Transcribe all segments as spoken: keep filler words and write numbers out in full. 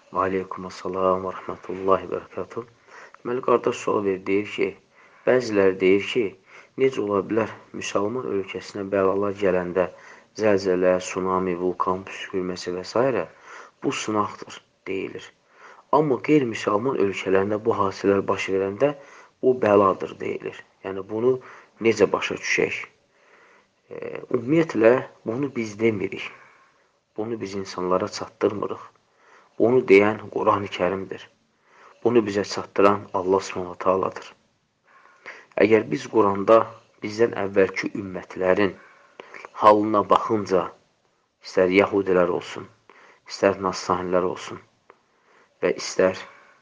Aleykumussalam və rəhmətullahi və bərəkatuh. Deməli, qardaş sual verir, deyir ki, bəziləri deyir ki, necə ola bilər müsəlman ölkəsinə bəlalar gələndə zəlzələ, tsunami, vulkan püskürməsi və s. bu sınaqdır, deyilir. Amma qeyri-müsəlman ölkələrində bu hadisələr baş verəndə bu bəladır, deyilir. Yəni, bunu necə başa düşək? E, ümumiyyətlə, bunu biz demirik. Bunu biz insanlara çatdırmırıq. Bunu deyən Quran-ı Kərimdir. Bunu bizə çatdıran Allah Subhanahu Taala'dır. Əgər biz Quranda bizdən əvvəlki ümmətlərin halına baxınca, istər Yahudilər olsun, istər Nasranilər olsun və istər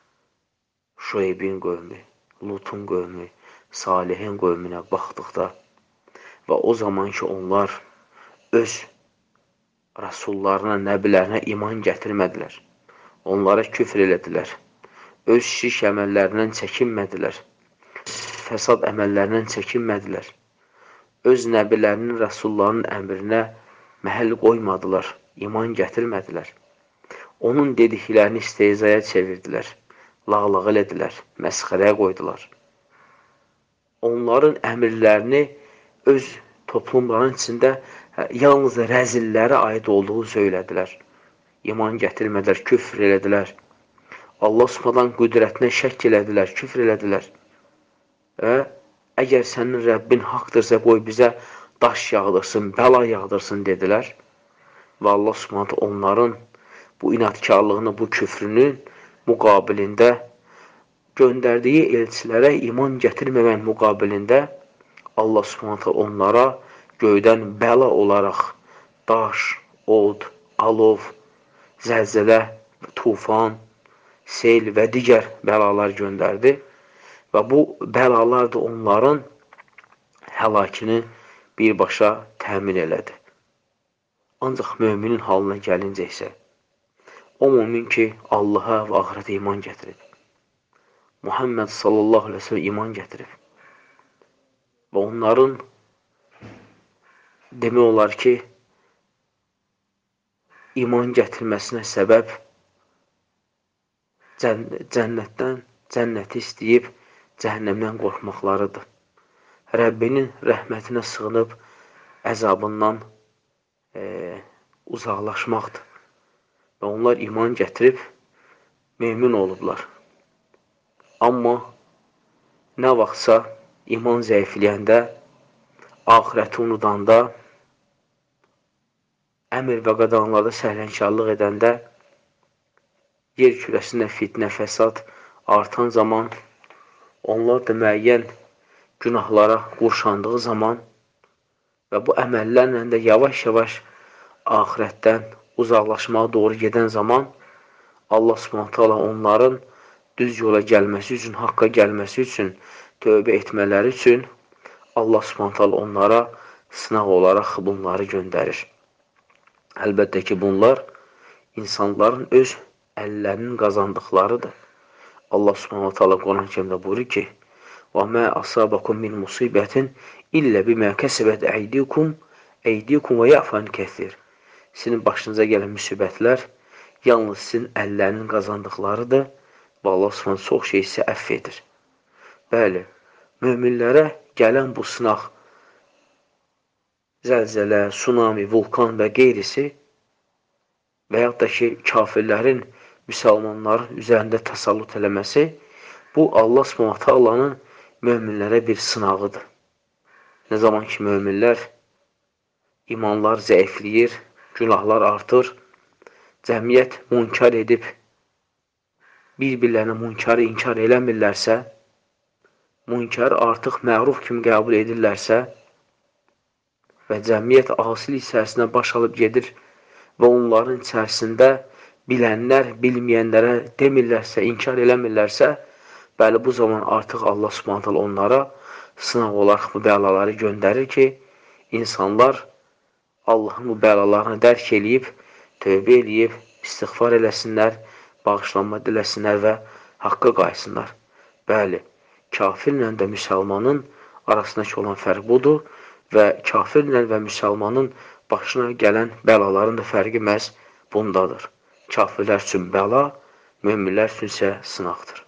Şueybin qövmü, Lutun qövmü, Salihin qövmünə baxdıqda və o zaman ki, onlar öz rəsullarına, nəbilərinə iman gətirmədilər. Onlara küfr elədilər. Öz şirk əməllərindən çəkinmədilər. Fəsad əməllərindən çəkinmədilər. Öz nəbilərinin, rəsullarının əmrinə məhəl qoymadılar. İman gətirmədilər. Onun dediklərini istehzaya çevirdilər. Lağlaq elədilər. Məsxərəyə qoydular. Onların əmrlərini öz toplumların içində yalnız rəzillərə aid olduğu söylədilər. İman gətirmədilər, küfr elədilər. Allah Subhanahu qüdrətinə şəkk elədilər, küfr elədilər. Və əgər sənin Rəbbin haqdırsa, qoy bizə daş yağdırsın, bəla yağdırsın, dedilər. Və Allah Subhanahu onların bu inadkarlığını, bu küfrünün müqabilində göndərdiyi elçilərə iman gətirməmək müqabilində Allah Subhanahu onlara göydən bəla olaraq daş, od, alov, zəlzələ, tufan, sel və digər bəlalar göndərdi və bu bəlalar da onların həlakini birbaşa təmin elədi. Ancaq müminin halına gəlincə isə, o mümin ki, Allaha və axirətə iman gətirib, Muhammed sallallahu aleyhi ve sellem iman gətirib və onların demək olar ki, iman gətirməsinə səbəb cənnətdən, cənnəti istəyib cəhənnəmdən qorxmaqlarıdır. Rəbbinin rəhmətinə sığınıb əzabından e, uzaqlaşmaqdır. Və onlar iman gətirib mömin olublar. Amma nə vaxtsa iman zəifləyəndə, axirəti unudanda, əmr və qadağalarda səhlənkarlıq edəndə, yer kürəsində fitnə, fəsad artan zaman, onlar da müəyyən günahlara qurşandığı zaman və bu əməllərlə də yavaş-yavaş axirətdən uzaqlaşmağa doğru gedən zaman Allah Subhanahu taala onların düz yola gəlməsi üçün, haqqa gəlməsi üçün, tövbə etmələri üçün Allah Subhanahu taala onlara sınaq olaraq bunları göndərir. Əlbəttə ki, bunlar insanların öz əllərinin qazandıqlarıdır. Allah Subhanahu taala Quran-ı Kərimdə buyurur ki: "Və mə asabakum min musibətin illə bimə kəsəbət əydikum, əydikum və ya'fan kəsir." Sizin başınıza gələn müsibətlər yalnız sizin əllərinin qazandıqlarıdır və Allah Subhanahu çox şey sizə əfv edir. Bəli, möminlərə gələn bu sınaq, zəlzələ, tsunami, vulkan və qeyrisi və yaxud da ki, kafirlərin müsəlmanların üzərində təsallut eləməsi, bu Allah Subhanahu taalanın möminlərə bir sınağıdır. Nə zaman ki, möminlər imanlar zəifləyir, günahlar artır, cəmiyyət münkar edib, bir-birlərinə münkarı inkar eləmirlərsə, münkarı artıq məruf kimi qəbul edirlərsə və cəmiyyət asilik içərisində baş alıb gedir və onların içərisində bilənlər, bilməyənlərə demirlərsə, inkar eləmirlərsə, bəli, bu zaman artıq Allah Subhanahu taala onlara sınaq olaraq bu bəlaları göndərir ki, insanlar Allahın bu bəlalarını dərk eləyib, tövbə eləyib, istiğfar eləsinlər, bağışlanma diləsinlər və haqqa qaysınlar. Bəli, kafirlə də müsəlmanın arasındakı olan fərq budur və kafirlə və müsəlmanın başına gələn bəlaların da fərqi məhz bundadır. Kafirlər üçün bəla, möminlər üçün isə sınaqdır.